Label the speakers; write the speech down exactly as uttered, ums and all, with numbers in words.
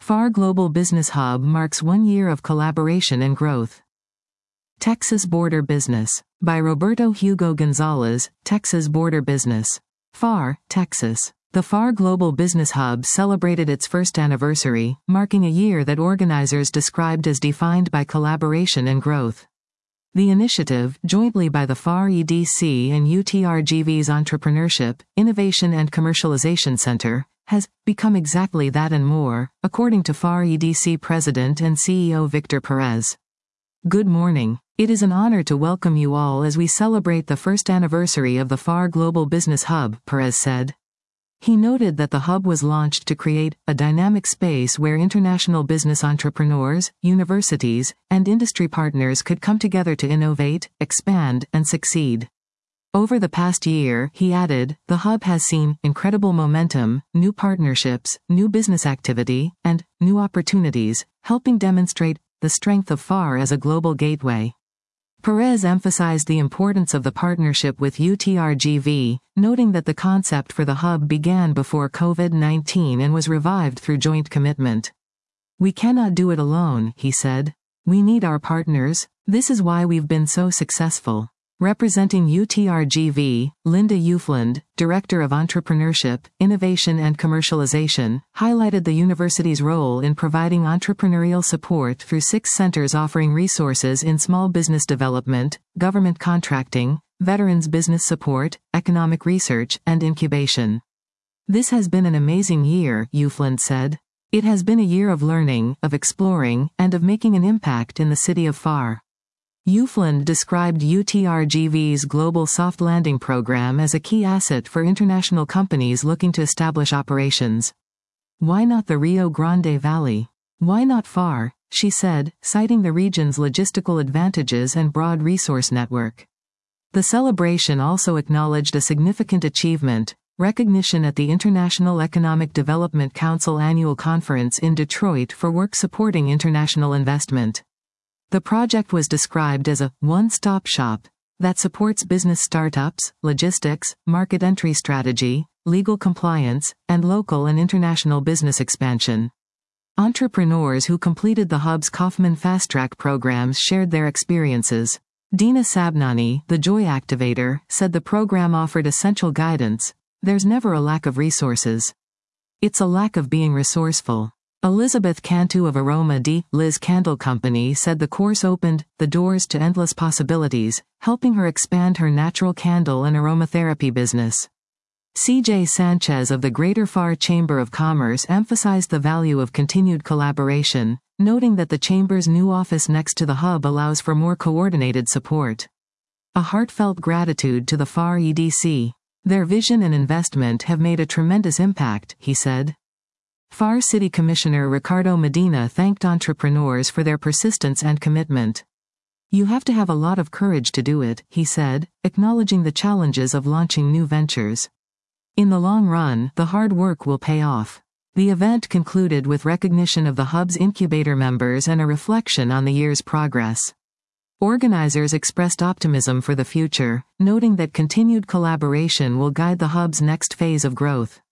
Speaker 1: FAR Global Business Hub marks one year of collaboration and growth. Texas Border Business. By Roberto Hugo Gonzalez, Texas Border Business. FAR, Texas. The FAR Global Business Hub celebrated its first anniversary, marking a year that organizers described as defined by collaboration and growth. The initiative, jointly by the FAR E D C and U T R G V's Entrepreneurship, Innovation and Commercialization Center, has become exactly that and more, according to FAR E D C President and C E O Victor Perez. Good morning. It is an honor to welcome you all as we celebrate the first anniversary of the FAR Global Business Hub, Perez said. He noted that the hub was launched to create a dynamic space where international business entrepreneurs, universities, and industry partners could come together to innovate, expand, and succeed. Over the past year, he added, the hub has seen incredible momentum, new partnerships, new business activity, and new opportunities, helping demonstrate the strength of FAR as a global gateway. Perez emphasized the importance of the partnership with U T R G V, noting that the concept for the hub began before COVID nineteen and was revived through joint commitment. We cannot do it alone, he said. We need our partners. This is why we've been so successful. Representing U T R G V, Linda Ufland, Director of Entrepreneurship, Innovation and Commercialization, highlighted the university's role in providing entrepreneurial support through six centers offering resources in small business development, government contracting, veterans business support, economic research, and incubation. This has been an amazing year, Ufland said. It has been a year of learning, of exploring, and of making an impact in the city of FAR. Ufland described U T R G V's Global Soft Landing program as a key asset for international companies looking to establish operations. Why not the Rio Grande Valley? Why not FAR? She said, citing the region's logistical advantages and broad resource network. The celebration also acknowledged a significant achievement, recognition at the International Economic Development Council Annual Conference in Detroit for work supporting international investment. The project was described as a one-stop shop that supports business startups, logistics, market entry strategy, legal compliance, and local and international business expansion. Entrepreneurs who completed the hub's Kaufman Fast Track programs shared their experiences. Dina Sabnani, the Joy Activator, said the program offered essential guidance. There's never a lack of resources. It's a lack of being resourceful. Elizabeth Cantu of Aroma de Liz Candle Company said the course opened the doors to endless possibilities, helping her expand her natural candle and aromatherapy business. C J Sanchez of the Greater FAR Chamber of Commerce emphasized the value of continued collaboration, noting that the Chamber's new office next to the hub allows for more coordinated support. A heartfelt gratitude to the FAR E D C. Their vision and investment have made a tremendous impact, he said. FAR City Commissioner Ricardo Medina thanked entrepreneurs for their persistence and commitment. You have to have a lot of courage to do it, he said, acknowledging the challenges of launching new ventures. In the long run, the hard work will pay off. The event concluded with recognition of the hub's incubator members and a reflection on the year's progress. Organizers expressed optimism for the future, noting that continued collaboration will guide the hub's next phase of growth.